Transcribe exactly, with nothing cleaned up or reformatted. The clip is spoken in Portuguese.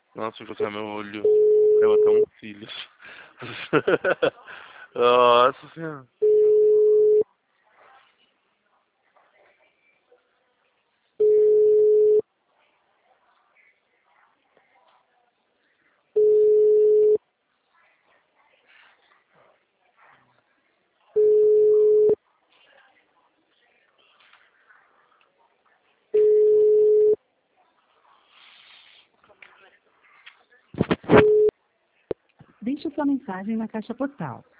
Nossa, vou coçar meu olho. Eu até um cílios. Nossa senhora. Deixe sua mensagem na caixa postal.